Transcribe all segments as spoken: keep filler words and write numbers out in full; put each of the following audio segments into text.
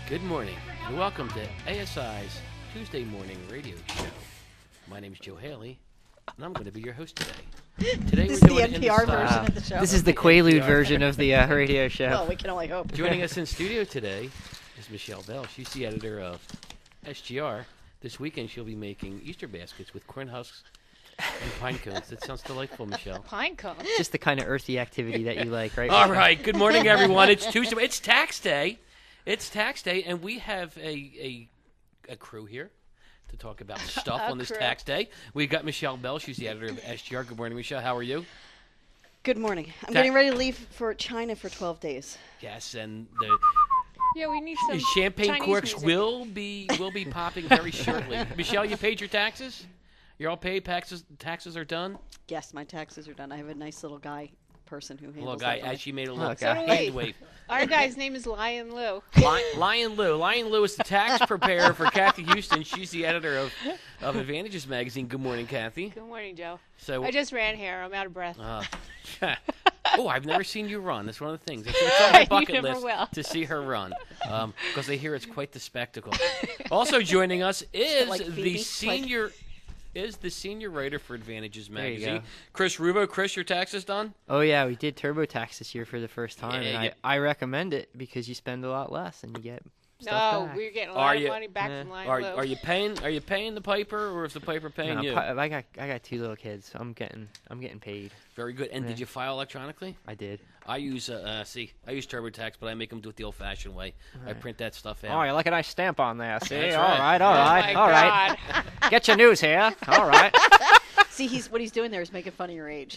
Good morning, and welcome to A S I's Tuesday Morning Radio Show. My name is Joe Haley, and I'm going to be your host today. Today This we're is the doing N P R it in the version style. of the show. This is the Quaalude version of the uh, radio show. Well, we can only hope. Joining us in studio today is Michelle Bell. She's the editor of S G R. This weekend she'll be making Easter baskets with corn husks and pine cones. That sounds delightful, Michelle. Pine cone. Just the kind of earthy activity that you like, right? All right. Good morning, everyone. It's Tuesday. It's tax day. It's tax day, and we have a a, a crew here to talk about stuff A on this crew. tax day. We've got Michelle Bell. She's the editor of S G R. Good morning, Michelle. How are you? Good morning. I'm Ta- getting ready to leave for China for twelve days. Yes, and the Yeah, we need some champagne Chinese corks music. will be will be popping very shortly. Michelle, you paid your taxes? You're all paid. Taxes taxes are done. Yes, my taxes are done. I have a nice little guy person who handles Little that guy, for me. as she made a little Okay. So do hand we. wave. Our guy's name is Lion Lou. Lion, Lion Lou. Lion Lou is the tax preparer for Kathy Houston. She's the editor of, of Advantages Magazine. Good morning, Kathy. Good morning, Joe. So, I just ran here. I'm out of breath. uh, oh, I've never seen you run. That's one of the things. It's, it's on my You bucket never list will. to see her run because I hear it's quite the spectacle. Also joining us is Like the Phoebe? senior is the senior writer for Advantages you Magazine, go. Chris Rubo. Chris, your taxes done? Oh, yeah, we did TurboTax this year for the first time, Yeah, and yeah. I, I recommend it because you spend a lot less and you get stuff No, back. we're getting a Are lot of you- money back Yeah. from Lion Are Lou. are you paying? Are you paying the piper, or is the piper paying No, you? pi- I got I got two little kids, so I'm getting I'm getting paid. Very good. And Yeah. did you file electronically? I did. I use uh, uh see, I use TurboTax, but I make them do it the old-fashioned way. I print that stuff out. Oh, you like a nice stamp on there. See, That's all right. right, all Oh right, my all right. God. Get your news here. All right. See, he's what he's doing there is making fun of your age.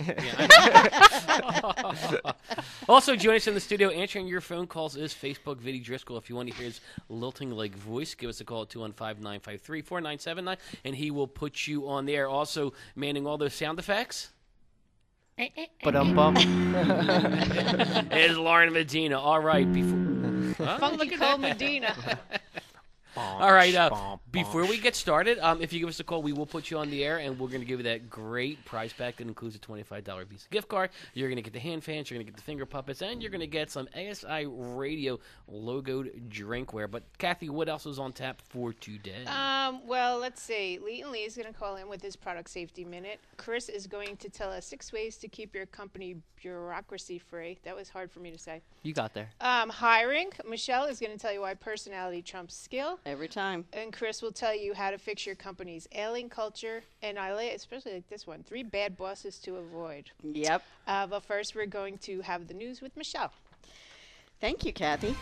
Also joining us in the studio, answering your phone calls is Facebook Vinny Driscoll. If you want to hear his lilting like voice, give us a call at two one five, nine five three, four nine seven nine, and he will put you on the air. Also manning all those sound effects But um bum. is Lauren Medina. All right, before Huh? Funky Look at Cole that. Medina. All right, uh, before we get started, um, if you give us a call, we will put you on the air, and we're going to give you that great prize pack that includes a twenty-five dollars Visa gift card. You're going to get the hand fans, you're going to get the finger puppets, and you're going to get some A S I Radio logoed drinkware. But, Kathy, what else is on tap for today? Um, well, let's see. Lee and Lee is going to call in with his product safety minute. Chris is going to tell us six ways to keep your company bureaucracy free. That was hard for me to say. You got there. Um, hiring. Michelle is going to tell you why personality trumps skill. Every time. And Chris will tell you how to fix your company's ailing culture. And I lay, especially like this one, three bad bosses to avoid. Yep. Uh, but first, we're going to have the news with Michelle. Thank you, Kathy.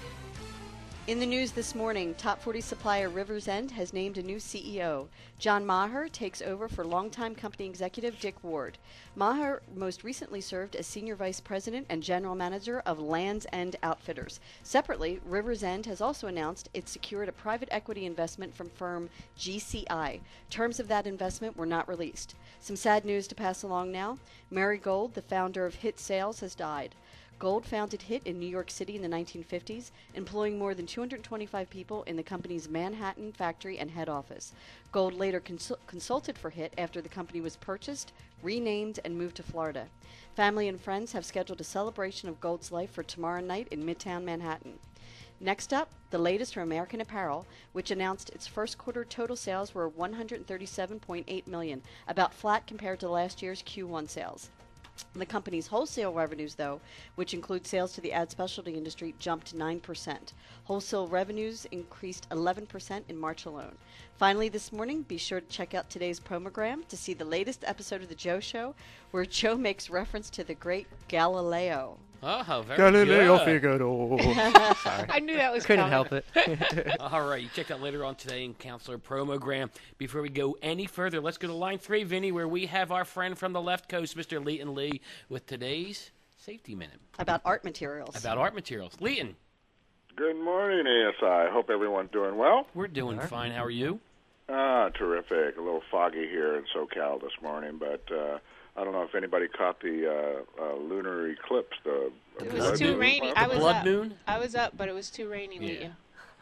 In the news this morning, top forty supplier Rivers End has named a new C E O. John Maher takes over for longtime company executive Dick Ward. Maher most recently served as senior vice president and general manager of Land's End Outfitters. Separately, Rivers End has also announced it secured a private equity investment from firm G C I. Terms of that investment were not released. Some sad news to pass along now. Mary Gold, the founder of Hit Sales, has died. Gold founded Hit in New York City in the nineteen fifties, employing more than two hundred twenty-five people in the company's Manhattan factory and head office. Gold later consul- consulted for Hit after the company was purchased, renamed, and moved to Florida. Family and friends have scheduled a celebration of Gold's life for tomorrow night in Midtown Manhattan. Next up, the latest from American Apparel, which announced its first quarter total sales were one hundred thirty-seven point eight million dollars, about flat compared to last year's Q one sales. The company's wholesale revenues, though, which include sales to the ad specialty industry, jumped nine percent. Wholesale revenues increased eleven percent in March alone. Finally, this morning, be sure to check out today's promogram to see the latest episode of The Joe Show, where Joe makes reference to the great Galileo. Oh, very Galileo good. Figaro. Sorry. I knew that was Couldn't coming. help it. All right, you check that later on today in Counselor Promogram. Before we go any further, let's go to line three, Vinny, where we have our friend from the left coast, Mister Leighton Lee, with today's Safety Minute About art materials. about art materials. Leighton, Good morning, A S I. Hope everyone's doing well. we're doing fine. How are you? Ah, terrific. A little foggy here in SoCal this morning, but uh, I don't know if anybody caught the uh, uh, lunar eclipse. The It blood was too moon. rainy. I was Blood up. moon? I was up, but it was too rainy. Yeah. Leah.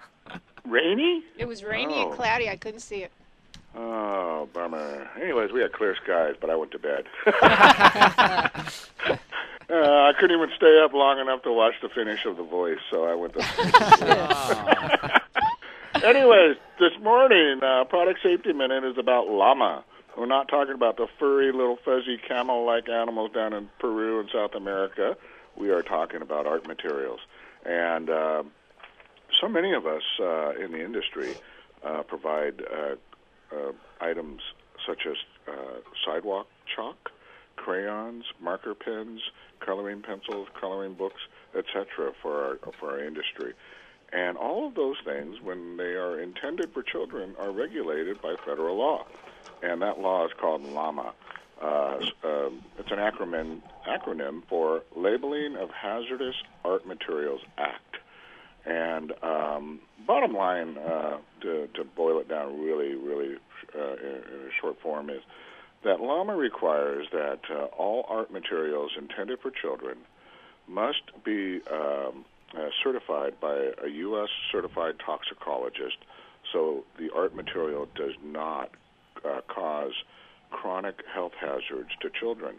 Rainy? It was rainy Oh. and cloudy. I couldn't see it. Oh, bummer. Anyways, we had clear skies, but I went to bed. Uh, I couldn't even stay up long enough to watch the finish of The Voice, so I went to sleep. Oh. Anyways, this morning, uh, Product Safety Minute is about llama. We're not talking about the furry little fuzzy camel-like animals down in Peru and South America. We are talking about art materials. And uh, so many of us uh, in the industry uh, provide uh, uh, items such as uh, sidewalk chalk, crayons, marker pens, coloring pencils, coloring books, et cetera for our, for our industry. And all of those things, when they are intended for children, are regulated by federal law. And that law is called llama. Uh, um, it's an acronym, acronym for Labeling of Hazardous Art Materials Act. And um, bottom line, uh, to, to boil it down really, really uh, in, in a short form, is that llama requires that uh, all art materials intended for children must be um, uh, certified by a U S certified toxicologist, so the art material does not uh, cause chronic health hazards to children.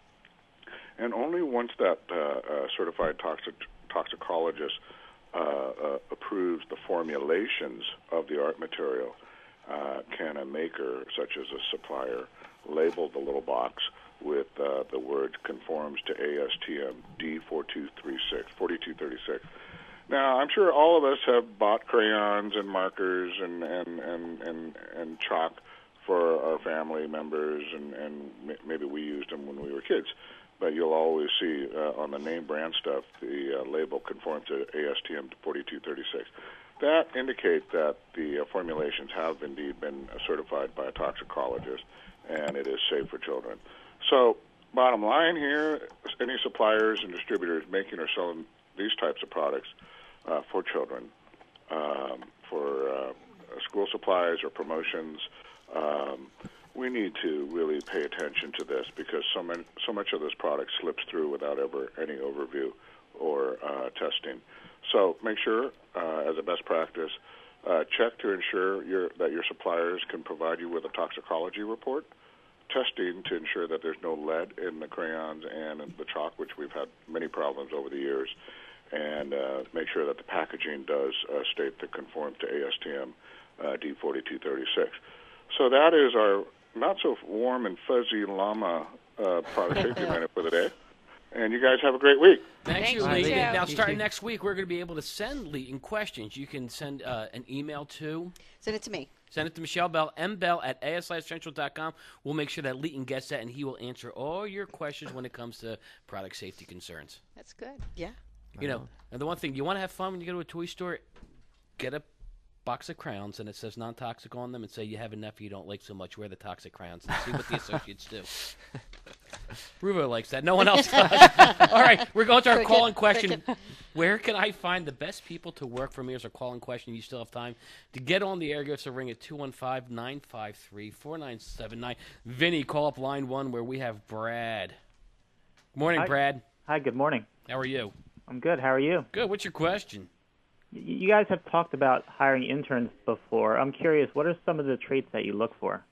And only once that uh, uh, certified toxic toxicologist uh, uh, approves the formulations of the art material uh, can a maker, such as a supplier, label the little box with uh, the word conforms to A S T M D forty-two thirty-six. Now, I'm sure all of us have bought crayons and markers and, and, and, and, and chalk for our family members, and, and maybe we used them when we were kids. But you'll always see uh, on the name brand stuff, the uh, label conforms to A S T M forty-two thirty-six. That indicates that the uh, formulations have indeed been certified by a toxicologist, and it is safe for children. So, bottom line here, any suppliers and distributors making or selling these types of products uh, for children, um, for uh, school supplies or promotions, um, we need to really pay attention to this, because so, many, so much of this product slips through without ever any overview or uh, testing. So make sure, uh, as a best practice, uh, check to ensure your, that your suppliers can provide you with a toxicology report, testing to ensure that there's no lead in the crayons and in the chalk, which we've had many problems over the years, and uh, make sure that the packaging does uh, state that conforms to A S T M uh, D forty-two thirty-six. So that is our not so warm and fuzzy llama uh, product safety minute for the day. And you guys have a great week. Thanks, Thank you, you, Lee. too. Now, You starting too. next week, we're going to be able to send Leighton questions. You can send uh, an email to, Send it to me. send it to Michelle Bell, mbell at a s i central dot com. We'll make sure that Leighton gets that, and he will answer all your questions when it comes to product safety concerns. That's good. Yeah. You know, and the one thing, you want to have fun when you go to a toy store, get a box of crayons, and it says non-toxic on them, and say you have a nephew you don't like so much, wear the toxic crayons, and see what the associates do. Ruvo likes that. No one else does. All right, we're going to our Cricket, call-in question. cricket. Where can I find the best people to work for me? Here's our call-in question. You still have time to get on the air. Give us a ring at two one five, nine five three, four nine seven nine. Vinny, call up line one where we have Brad. Good morning, Hi. Brad. Hi, good morning. How are you? I'm good. How are you? Good. What's your question? Y- You guys have talked about hiring interns before. I'm curious, what are some of the traits that you look for?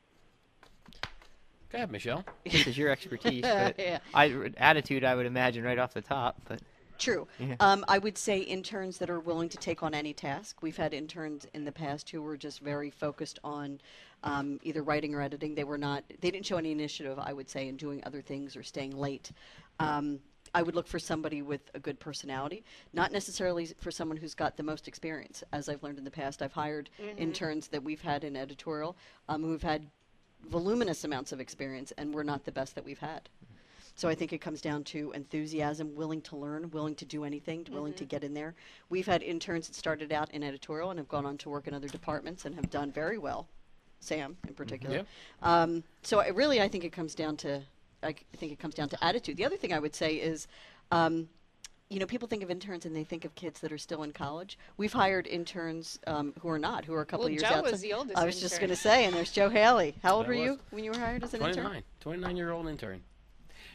Go ahead, Michelle. This is your expertise, but Yeah. I, attitude, I would imagine, right off the top. But True. Yeah. Um, I would say interns that are willing to take on any task. We've had interns in the past who were just very focused on um, either writing or editing. They were not. They didn't show any initiative, I would say, in doing other things or staying late. Um, I would look for somebody with a good personality, not necessarily for someone who's got the most experience. As I've learned in the past, I've hired interns that we've had in editorial um, who've had voluminous amounts of experience, and we're not the best that we've had. So I think it comes down to enthusiasm, willing to learn, willing to do anything, willing to get in there. We've had interns that started out in editorial and have gone on to work in other departments and have done very well, Sam in particular. Yeah. Um, so I really, I think it comes down to, I c- think it comes down to attitude. The other thing I would say is, um, you know, people think of interns and they think of kids that are still in college. We've hired interns um, who are not, who are a couple Well, years Joe outside. was the oldest I was just intern. going to say, and there's Joe Haley. How old That were was- you when you were hired as an intern? twenty-nine. twenty-nine-year-old intern.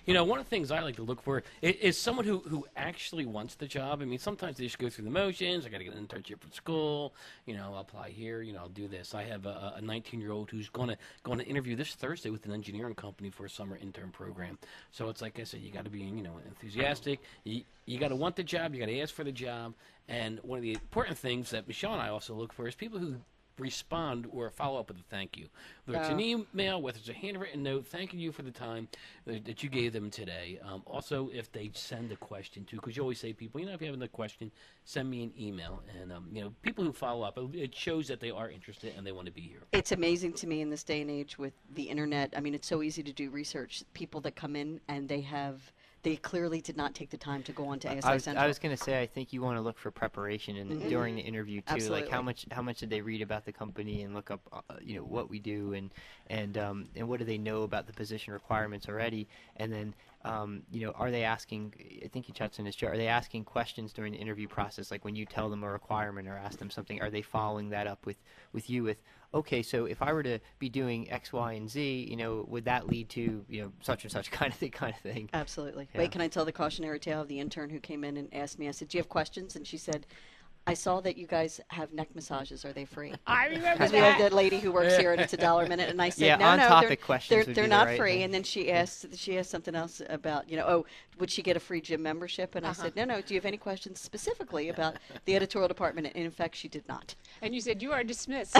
You know, one of the things I like to look for is, is someone who, who actually wants the job. I mean, sometimes they just go through the motions. I got to get an internship from school. You know, I'll apply here. You know, I'll do this. I have a nineteen-year-old who's going to going to interview this Thursday with an engineering company for a summer intern program. So it's like I said, you got to be, you know, enthusiastic. You, you got to want the job. You got to ask for the job. And one of the important things that Michelle and I also look for is people who respond or follow up with a thank you. Whether it's an email, whether it's a handwritten note, thanking you for the time that, that you gave them today. Um, also, if they send a question too, because you always say to people, you know, if you have a question, send me an email. And, um, you know, people who follow up, it shows that they are interested and they want to be here. It's amazing to me in this day and age with the internet. I mean, it's so easy to do research. People that come in and they have they clearly did not take the time to go on to A S I I was, Central. I was going to say, I think you want to look for preparation in, Mhm. during the interview too. Absolutely. Like how much how much did they read about the company and look up, uh, you know, what we do and and um, and what do they know about the position requirements already, and then. Um, you know, are they asking, I think you touched on this, Joe, are they asking questions during the interview process, like when you tell them a requirement or ask them something, are they following that up with, with you with, okay, so if I were to be doing X, Y, and Z, you know, would that lead to, you know, such and such kind of thing, kind of thing? Absolutely. Yeah. Wait, can I tell the cautionary tale of the intern who came in and asked me, I said, do you have questions? And she said, I saw that you guys have neck massages. Are they free? I remember Because we have that. that lady who works here and it's a dollar a minute. And I said, Yeah, no, no, on-topic they're, questions they're, would they're be the not right free. thing. And then she asked, she asked something else about, you know, oh, would she get a free gym membership? And I said, no, no, do you have any questions specifically about the editorial department? And in fact, she did not. And you said, you are dismissed.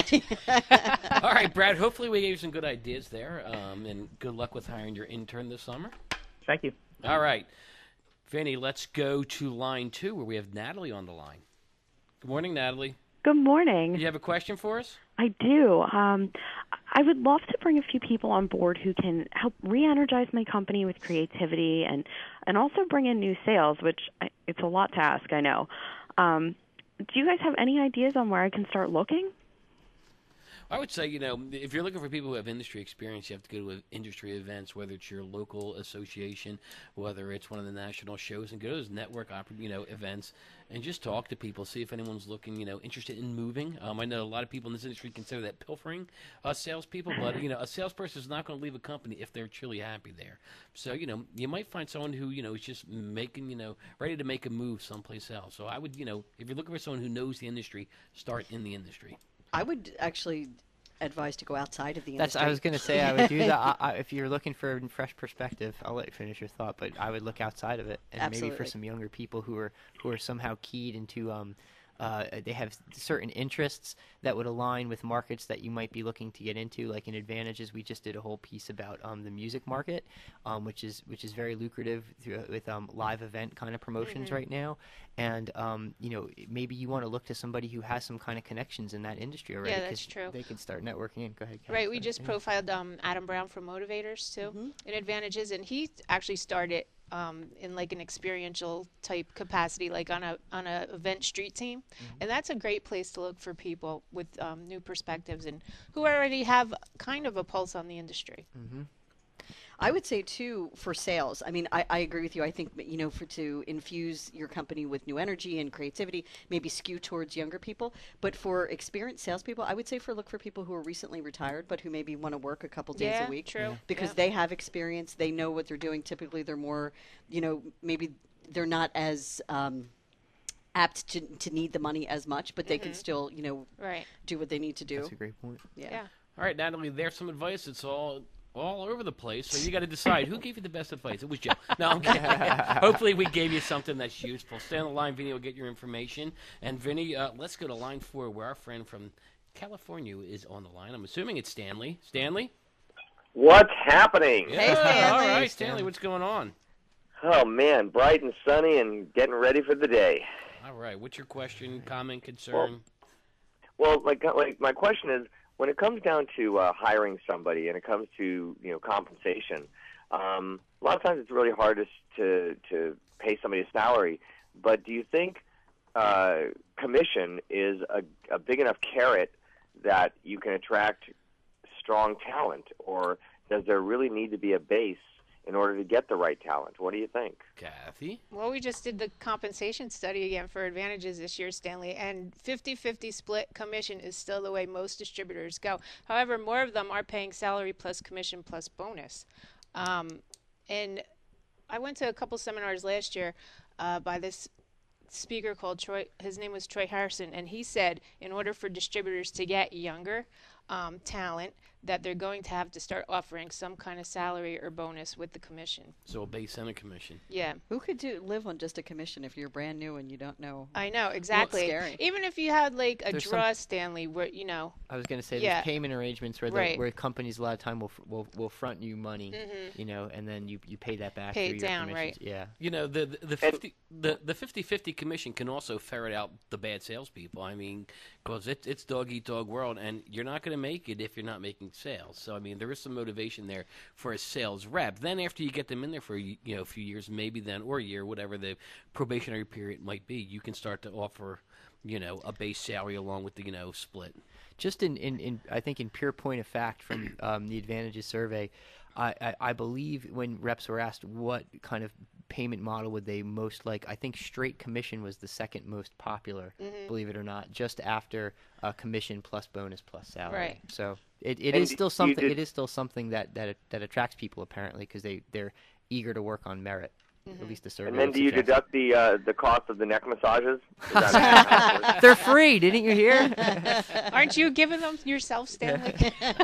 All right, Brad, hopefully we gave you some good ideas there, um, and good luck with hiring your intern this summer. Thank you. All right. Vinny, let's go to line two where we have Natalie on the line. Good morning, Natalie. Good morning. Do you have a question for us? I do. Um, I would love to bring a few people on board who can help re-energize my company with creativity and, and also bring in new sales, which I, it's a lot to ask, I know. Um, do you guys have any ideas on where I can start looking? I would say, you know, if you're looking for people who have industry experience, you have to go to industry events, whether it's your local association, whether it's one of the national shows, and go to those network, you know, events, and just talk to people, see if anyone's looking, you know, interested in moving. Um, I know a lot of people in this industry consider that pilfering uh, salespeople, but, you know, a salesperson is not going to leave a company if they're truly happy there. So, you know, you might find someone who, you know, is just making, you know, ready to make a move someplace else. So I would, you know, if you're looking for someone who knows the industry, start in the industry. I would actually advise to go outside of the That's. industry. I was going to say I would do that. I, I, if you're looking for a fresh perspective, I'll let you finish your thought. But I would look outside of it, and maybe for Absolutely. some younger people who are who are somehow keyed into. Um, uh, they have certain interests that would align with markets that you might be looking to get into. Like in Advantages, we just did a whole piece about um, the music market, um, which is which is very lucrative through, with um, live event kind of promotions Mm-hmm. right now. And um, you know, maybe you want to look to somebody who has some kind of connections in that industry already. Yeah, that's 'cause true. They can start networking. In. Go ahead. Kat, Right, we sorry. just Yeah. profiled um, Adam Brown from Motivators too, Mhm. in Advantages, and he actually started um, in like an experiential type capacity, like on a on a event street team, and that's a great place to look for people with um, new perspectives and who already have kind of a pulse on the industry. Mm-hmm. I would say too for sales. I mean, I, I agree with you. I think you know for to infuse your company with new energy and creativity, maybe skew towards younger people. But for experienced salespeople, I would say for look for people who are recently retired, but who maybe want to work a couple days Yeah, a week true. because Yep. they have experience. They know what they're doing. Typically, they're more, you know, maybe they're not as um, apt to to need the money as much, but they can still, you know, Right. do what they need to do. That's a great point. Yeah. Yeah. All right, Natalie, there's some advice. It's all all over the place, so you got to decide who gave you the best advice. It was Joe. No, I'm kidding. Hopefully we gave you something that's useful. Stay on the line, Vinny will get your information. And Vinny, uh, let's go to line four, where our friend from California is on the line. I'm assuming it's Stanley. Stanley? What's happening? Yeah. Hey, Stanley. All right, Hey, Stanley, Stanley. what's going on? Oh man, bright and sunny and getting ready for the day. All right, what's your question, comment, concern? Well, like, like my question is, when it comes down to uh, hiring somebody and it comes to you know compensation, um, a lot of times it's really hard to to, to pay somebody a salary. But do you think uh, commission is a, a big enough carrot that you can attract strong talent, or does there really need to be a base in order to get the right talent? What do you think? Kathy? Well, we just did the compensation study again for Advantages this year, Stanley, and fifty-fifty split commission is still the way most distributors go. However, more of them are paying salary plus commission plus bonus. Um, and I went to a couple seminars last year uh, by this speaker called Troy. His name was Troy Harrison, and he said in order for distributors to get younger um, talent, that they're going to have to start offering some kind of salary or bonus with the commission. So a base and a commission. Yeah. Who could do live on just a commission if you're brand new and you don't know? I know, exactly. Scary. Even if you had like a There's draw, some- Stanley, where, you know. I was going to say Yeah. there's payment arrangements where the, Right. where companies a lot of time will, f- will will front you money, Mhm. you know, and then you, you pay that back Pay through it your down, commissions. right. Yeah. You know, the the, the fifty the the fifty fifty commission can also ferret out the bad salespeople. I mean, because it's it's dog eat dog world, and you're not going to make it if you're not making sales. So I mean, there is some motivation there for a sales rep. Then after you get them in there for you know a few years, maybe then or a year, whatever the probationary period might be, you can start to offer you know a base salary along with the you know split. Just in, in, in I think in pure point of fact from um, the Advantages survey, I, I, I believe when reps were asked what kind of payment model would they most like, I think straight commission was the second most popular, Mhm. believe it or not, just after uh, commission plus bonus plus salary. Right. So it, it And is still you something. did- It is still something that that that attracts people apparently because they they're eager to work on merit. At least the survey. And then would do you suggest. deduct the uh, the cost of the neck massages? Is that how it works? They're free. Didn't you hear? Aren't you giving them yourself, Stanley?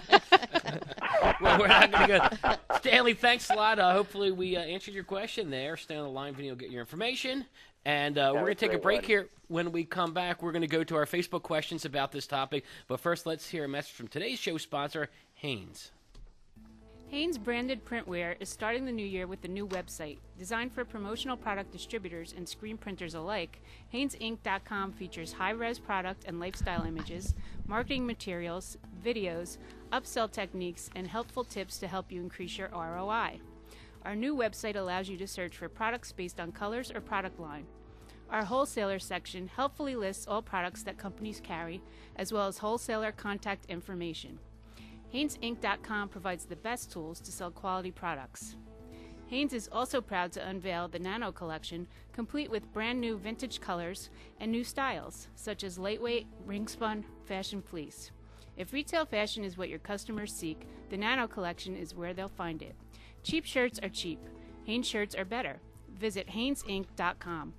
Well, we're not going to go. Stanley, thanks a lot. Uh, hopefully, we uh, answered your question there. Stay on the line, Vinny will get your information. And uh, we're going to take a great break one. here. When we come back, we're going to go to our Facebook questions about this topic. But first, let's hear a message from today's show sponsor, Hanes. Hanes branded printwear is starting the new year with a new website. Designed for promotional product distributors and screen printers alike, Hanes Inc dot com features high-res product and lifestyle images, marketing materials, videos, upsell techniques, and helpful tips to help you increase your R O I. Our new website allows you to search for products based on colors or product line. Our wholesaler section helpfully lists all products that companies carry, as well as wholesaler contact information. Hanes Inc dot com provides the best tools to sell quality products. Hanes is also proud to unveil the Nano Collection, complete with brand new vintage colors and new styles, such as lightweight, ring-spun, fashion fleece. If retail fashion is what your customers seek, the Nano Collection is where they'll find it. Cheap shirts are cheap. Hanes shirts are better. Visit Hanes Inc dot com.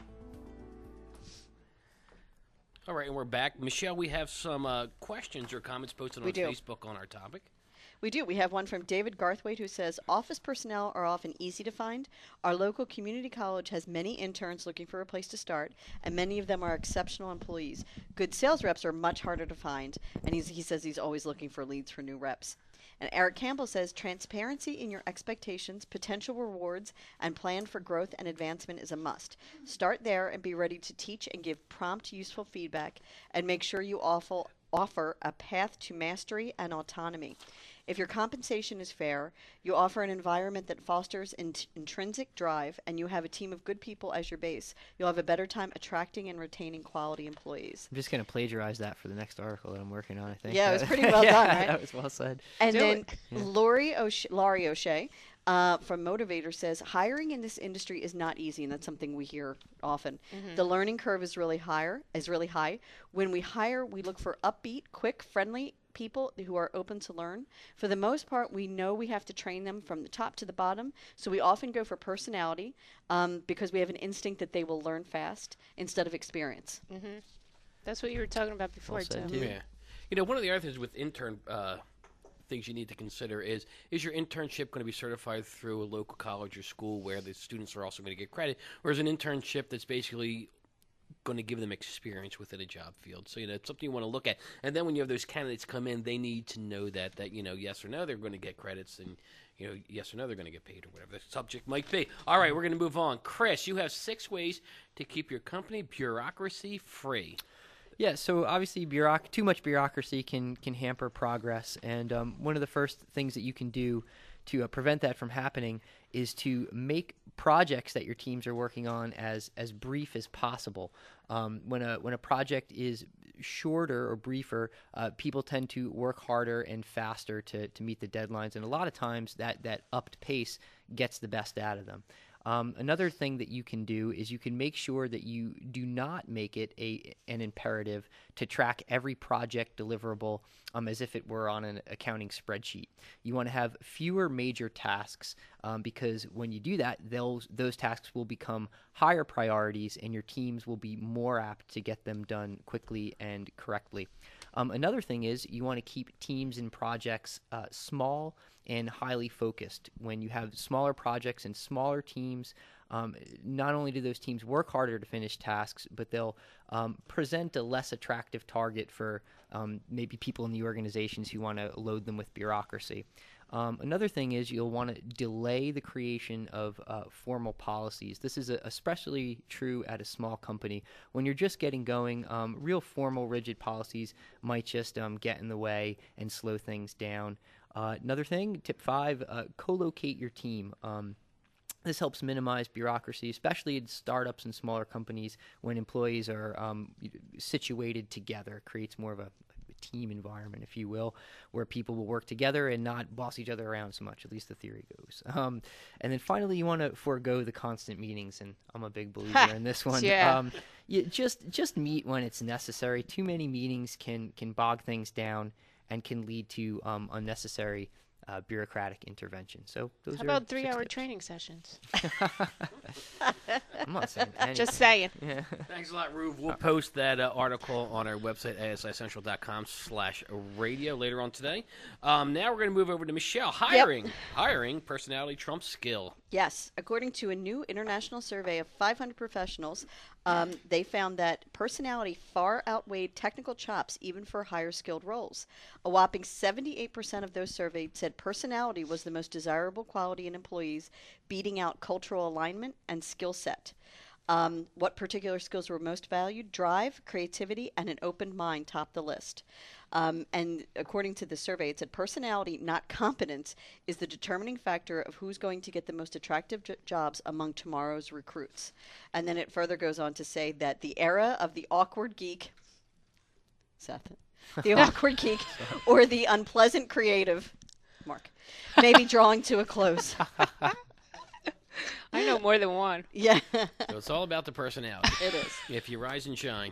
All right, and we're back. Michelle, we have some uh, questions or comments posted We on do. Facebook on our topic. We do. We have one from David Garthwaite who says, office personnel are often easy to find. Our local community college has many interns looking for a place to start, and many of them are exceptional employees. Good sales reps are much harder to find, and he's, he says he's always looking for leads for new reps. And Eric Campbell says, transparency in your expectations, potential rewards, and plan for growth and advancement is a must. Start there and be ready to teach and give prompt, useful feedback, and make sure you offer, offer a path to mastery and autonomy. If your compensation is fair, you offer an environment that fosters int- intrinsic drive, and you have a team of good people as your base, you'll have a better time attracting and retaining quality employees. I'm just going to plagiarize that for the next article that I'm working on, I think. Yeah, it was pretty well yeah, done, right? That was well said. And Do then it. Lori O'Shea, Laurie O'Shea uh, from Motivator says, hiring in this industry is not easy, and that's something we hear often. Mm-hmm. The learning curve is really higher, is really high. When we hire, we look for upbeat, quick, friendly people who are open to learn. For the most part, we know we have to train them from the top to the bottom, so we often go for personality um, because we have an instinct that they will learn fast instead of experience. Mm-hmm. That's what you were talking about before, Well said, too. too. Yeah. You know, one of the other things with intern uh, things you need to consider is, is your internship going to be certified through a local college or school where the students are also going to get credit, or is an internship that's basically going to give them experience within a job field? So, you know, it's something you want to look at. And then when you have those candidates come in, they need to know that, that you know, yes or no, they're going to get credits, and, you know, yes or no, they're going to get paid, or whatever the subject might be. All right, we're going to move on. Chris, you have six ways to keep your company bureaucracy free. Yeah, so obviously bureauc- too much bureaucracy can, can hamper progress, and um, one of the first things that you can do to uh, prevent that from happening is to make projects that your teams are working on as as brief as possible. Um, when a when a project is shorter or briefer, uh, people tend to work harder and faster to, to meet the deadlines, and a lot of times that, that upped pace gets the best out of them. Um, another thing that you can do is you can make sure that you do not make it a an imperative to track every project deliverable um, as if it were on an accounting spreadsheet. You want to have fewer major tasks um, because when you do that, those those tasks will become higher priorities and your teams will be more apt to get them done quickly and correctly. Um, another thing is you want to keep teams and projects uh, small and highly focused. When you have smaller projects and smaller teams, um, not only do those teams work harder to finish tasks, but they'll um, present a less attractive target for um, maybe people in the organizations who want to load them with bureaucracy. Um, another thing is you'll want to delay the creation of uh, formal policies. This is a, especially true at a small company. When you're just getting going, um, real formal, rigid policies might just um, get in the way and slow things down. Uh, another thing, tip five, uh, co-locate your team. Um, This helps minimize bureaucracy, especially in startups and smaller companies when employees are um, situated together. It creates more of a team environment, if you will, where people will work together and not boss each other around so much, at least the theory goes. Um, and then finally, you want to forego the constant meetings, and I'm a big believer in this one. Yeah. Um, you just just meet when it's necessary. Too many meetings can, can bog things down and can lead to um, unnecessary Uh, bureaucratic intervention. So those How are about three-hour tips. training sessions? I'm not saying anything. Just saying. Yeah. Thanks a lot, Rube. We'll post that uh, article on our website, A S I Central dot com slash radio, later on today. Um, now we're going to move over to Michelle. Hiring. Yep. Hiring, personality trumps skill. Yes. According to a new international survey of five hundred professionals, um, they found that personality far outweighed technical chops even for higher skilled roles. A whopping seventy-eight percent of those surveyed said personality was the most desirable quality in employees, beating out cultural alignment and skill set. Um, what particular skills were most valued? Drive, creativity, and an open mind topped the list. Um, and according to the survey, it said personality, not competence, is the determining factor of who's going to get the most attractive j- jobs among tomorrow's recruits. And then it further goes on to say that the era of the awkward geek, Seth, the awkward geek, or the unpleasant creative, Mark, may be drawing to a close. I know more than one. Yeah. So it's all about the personality. It is. If you rise and shine.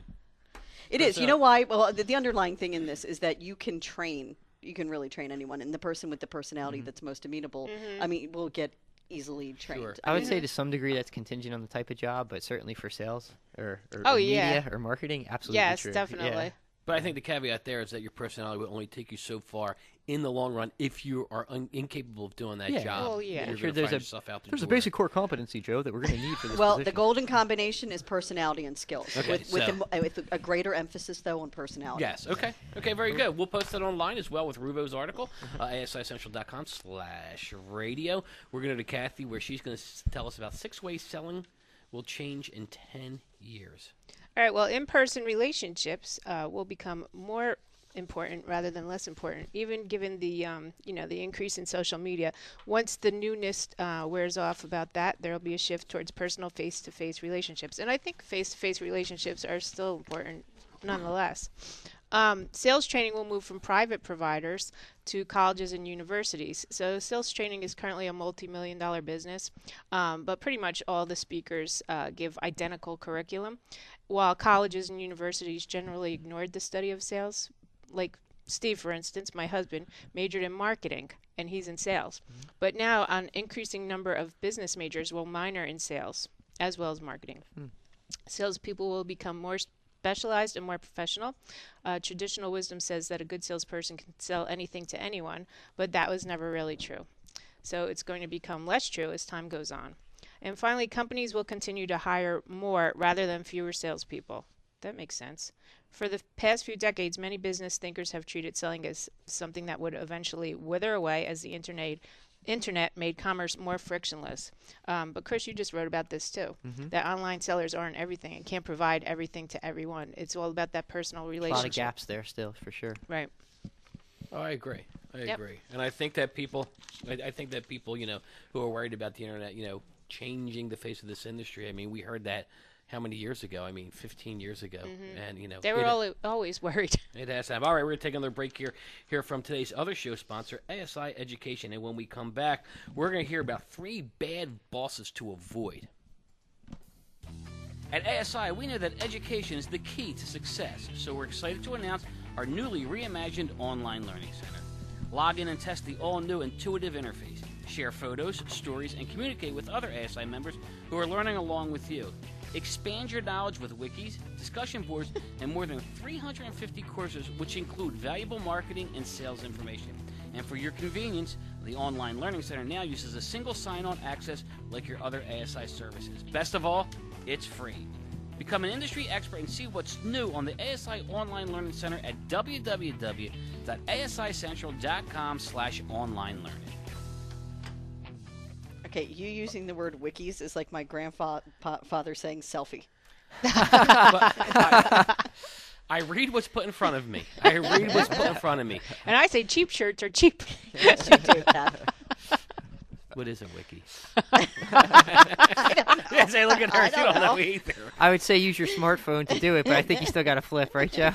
It is. You know why? Well, the, the underlying thing in this is that you can train. You can really train anyone. And the person with the personality mm-hmm. that's most amenable, mm-hmm. I mean, will get easily trained. Sure. I would say to some degree that's contingent on the type of job, but certainly for sales or, or, oh, or yeah. media or marketing, absolutely yes, true. definitely. Yeah. But I think the caveat there is that your personality will only take you so far in the long run if you are un- incapable of doing that yeah. job. Well, yeah. You're sure, going to there's find a, yourself out the There's door. a basic core competency, Joe, that we're going to need for this Well, position. the golden combination is personality and skills, Okay, with, with, so- a, with a greater emphasis, though, on personality. Yes. Okay. Okay. Very good. We'll post that online as well with Rubo's article, uh, A S I Central dot com slash radio. We're going to go to Kathy, where she's going to tell us about six ways selling will change in ten years. All right. Well, in-person relationships uh, will become more important rather than less important, even given the um, you know the increase in social media. Once the newness uh, wears off about that, there will be a shift towards personal face-to-face relationships, and I think face-to-face relationships are still important nonetheless. Um, sales training will move from private providers to colleges and universities. So sales training is currently a multi-million dollar business, um, but pretty much all the speakers uh, give identical curriculum, while colleges and universities generally ignored the study of sales. Like Steve, for instance, my husband, majored in marketing, and he's in sales. Mm-hmm. But now an increasing number of business majors will minor in sales, as well as marketing. Mm. Salespeople will become more specialized and more professional. Uh, traditional wisdom says that a good salesperson can sell anything to anyone, but that was never really true. So it's going to become less true as time goes on. And finally, companies will continue to hire more rather than fewer salespeople. That makes sense. For the past few decades, many business thinkers have treated selling as something that would eventually wither away as the internet internet made commerce more frictionless. Um, but Chris, you just wrote about this too, mm-hmm. that online sellers aren't everything and can't provide everything to everyone. It's all about that personal relationship. A lot of gaps there still, for sure. Right. Oh, I agree. I yep. agree. And I think that people, I, I think that people, you know, who are worried about the internet, you know, changing the face of this industry. I mean, we heard that how many years ago? I mean, fifteen years ago, Mm-hmm. and you know They were it, al- always worried. it has happened. All right, we're gonna take another break here. Hear from today's other show sponsor, A S I Education, and when we come back, we're gonna hear about three bad bosses to avoid. At A S I, we know that education is the key to success, so we're excited to announce our newly reimagined online learning center. Log in and test the all-new intuitive interface. Share photos, stories, and communicate with other A S I members who are learning along with you. Expand your knowledge with wikis, discussion boards, and more than three hundred fifty courses, which include valuable marketing and sales information. And for your convenience, the Online Learning Center now uses a single sign-on access like your other A S I services. Best of all, it's free. Become an industry expert and see what's new on the A S I Online Learning Center at w w w dot a s i central dot com slash online learning. Okay, you using the word wikis is like my grandfather saying selfie. I, I read what's put in front of me. I read what's put in front of me. And I say cheap shirts are cheap. Yes, you do, Kath. What is a wiki? I don't know. Yes, I look at her. I She don't don't know know. either. I would say use your smartphone to do it, but I think you still got to flip, right, Joe?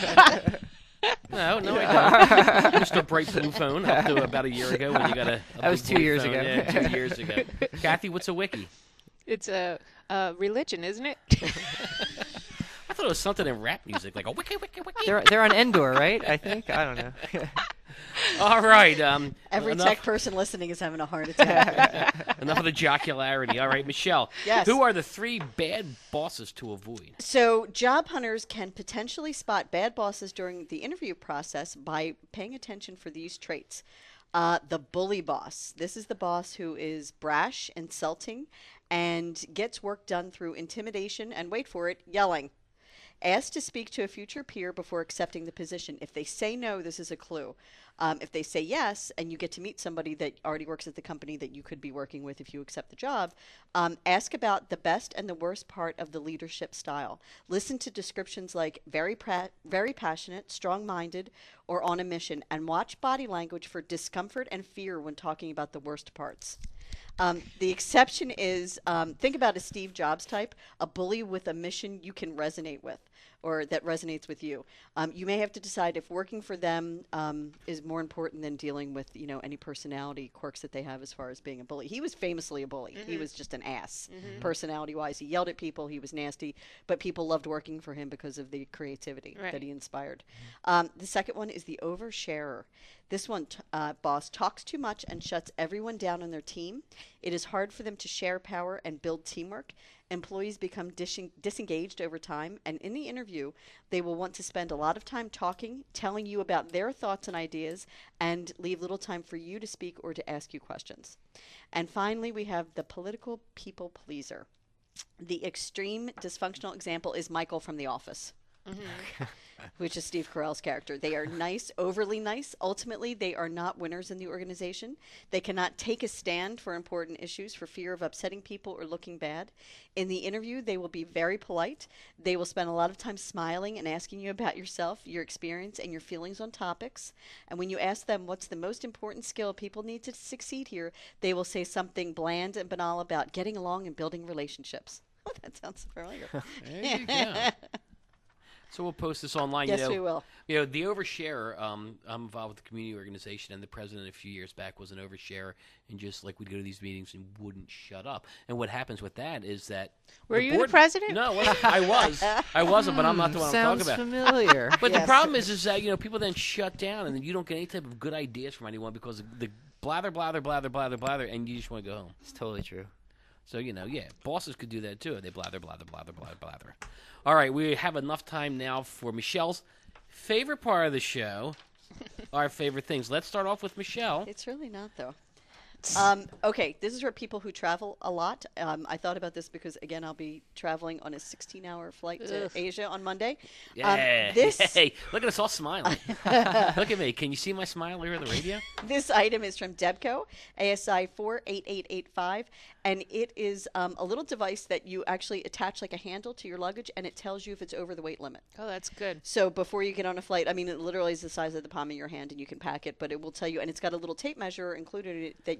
No, no, I don't. Just a bright blue phone up to about a year ago when you got a, a That was big two blue years phone. ago. Yeah, two years ago. Kathy, what's a wiki? It's a, a religion, isn't it? I thought it was something in rap music, like a wiki, wiki, wiki. they're they're on Endor, right? I think. I don't know. All right. Um, Every enough, tech person listening is having a heart attack. enough of the jocularity. All right, Michelle. Yes. Who are the three bad bosses to avoid? So, job hunters can potentially spot bad bosses during the interview process by paying attention for these traits. Uh, the bully boss. This is the boss who is brash, insulting, and gets work done through intimidation and, wait for it, yelling. Ask to speak to a future peer before accepting the position. If they say no, this is a clue. Um, if they say yes, and you get to meet somebody that already works at the company that you could be working with if you accept the job, um, ask about the best and the worst part of the leadership style. Listen to descriptions like very, pra- very passionate, strong-minded, or on a mission, and watch body language for discomfort and fear when talking about the worst parts. Um, the exception is, um, think about a Steve Jobs type, a bully with a mission you can resonate with, or that resonates with you. Um, you may have to decide if working for them um, is more important than dealing with, you know, any personality quirks that they have as far as being a bully. He was famously a bully. Mm-hmm. He was just an ass, Mm-hmm. personality-wise. He yelled at people. He was nasty, but people loved working for him because of the creativity Right. that he inspired. Um, the second one is the oversharer. This one, t- uh, boss, talks too much and shuts everyone down on their team. It is hard for them to share power and build teamwork. Employees become dis- disengaged over time, and in the interview, they will want to spend a lot of time talking, telling you about their thoughts and ideas, and leave little time for you to speak or to ask you questions. And finally, we have the political people pleaser. The extreme dysfunctional example is Michael from The Office. Mm-hmm. Which is Steve Carell's character. They are nice, overly nice. Ultimately, they are not winners in the organization. They cannot take a stand for important issues for fear of upsetting people or looking bad. In the interview, they will be very polite. They will spend a lot of time smiling and asking you about yourself, your experience, and your feelings on topics. And when you ask them what's the most important skill people need to succeed here, they will say something bland and banal about getting along and building relationships. Oh, that sounds familiar. There you go. So we'll post this online. Yes, you know, we will. You know, the oversharer. Um, I'm involved with the community organization, and the president a few years back was an oversharer, and just like we'd go to these meetings and wouldn't shut up. And what happens with that is that Were you the board, president? No, I wasn't. I was. I wasn't, but I'm not the one I'm Sounds talking about. familiar. But the Yes. problem is, is that you know people then shut down, and then you don't get any type of good ideas from anyone because of the blather, blather, blather, blather, blather, and you just want to go home. It's totally true. So, you know, yeah, bosses could do that too. They blather, blather, blather, blather, blather. All right, we have enough time now for Michelle's favorite part of the show, our favorite things. Let's start off with Michelle. It's really not, though. Um, okay, this is for people who travel a lot. Um, I thought about this because, again, I'll be traveling on a sixteen-hour flight to Ugh. Asia on Monday. Yeah. Um, this Hey, look at us all smiling. Look at me. Can you see my smile here on the radio? this item is from Debco, A S I four eight eight eight five, and it is um, a little device that you actually attach like a handle to your luggage, and it tells you if it's over the weight limit. Oh, that's good. So before you get on a flight, I mean, it literally is the size of the palm of your hand, and you can pack it, but it will tell you, and it's got a little tape measure included in it that you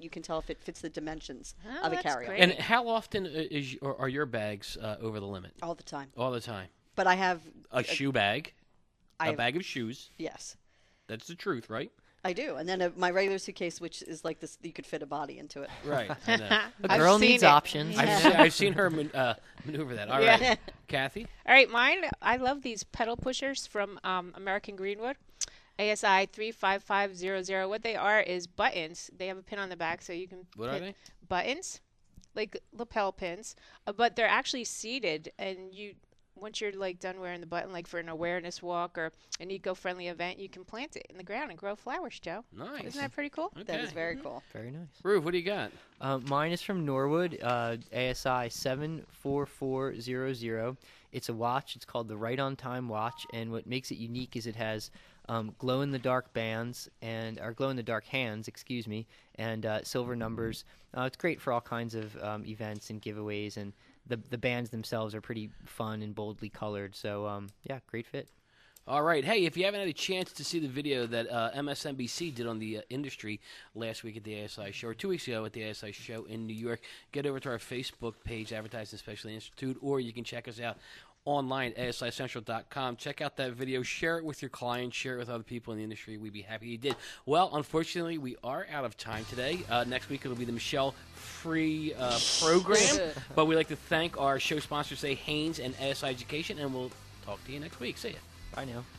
you can tell if it fits the dimensions Oh, of a that's carry-on. great. And how often i- is y- are are your bags uh, over the limit? All the time. All the time. But I have A shoe bag, I a have- bag of shoes. Yes, That's the truth, right? I do. And then a, my regular suitcase, which is like this, you could fit a body into it. Right. I know. A I've girl seen needs it. options. I've, Yeah. seen, I've seen her man, uh, maneuver that. All right, Yeah. Kathy. All right, mine. I love these pedal pushers from um, American Greenwood, A S I three five five zero zero. What they are is buttons. They have a pin on the back, so you can. What are pin they? Buttons, like lapel pins, uh, but they're actually seated, and you. Once you're like done wearing the button, like for an awareness walk or an eco-friendly event, you can plant it in the ground and grow flowers, Joe. Nice. Isn't that pretty cool? That is Okay. very cool. Very nice. Rube, what do you got? Uh, mine is from Norwood, uh, A S I seven four four zero zero. It's a watch. It's called the Right on Time watch, and what makes it unique is it has um, glow-in-the-dark bands and or glow-in-the-dark hands, excuse me, and uh, silver numbers. Uh, it's great for all kinds of um, events and giveaways, and the the bands themselves are pretty fun and boldly colored. So um, yeah, great fit. All right. Hey, if you haven't had a chance to see the video that uh, M S N B C did on the uh, industry last week at the A S I show, or two weeks ago at the A S I show in New York, get over to our Facebook page, Advertising Specialty Institute, or you can check us out online, A S I central dot com. Check out that video. Share it with your clients. Share it with other people in the industry. We'd be happy you did. Well, unfortunately, we are out of time today. Uh, next week, it'll be the Michelle Free uh, program. But we'd like to thank our show sponsors, say Haynes and A S I Education, and we'll talk to you next week. See ya. Bye now.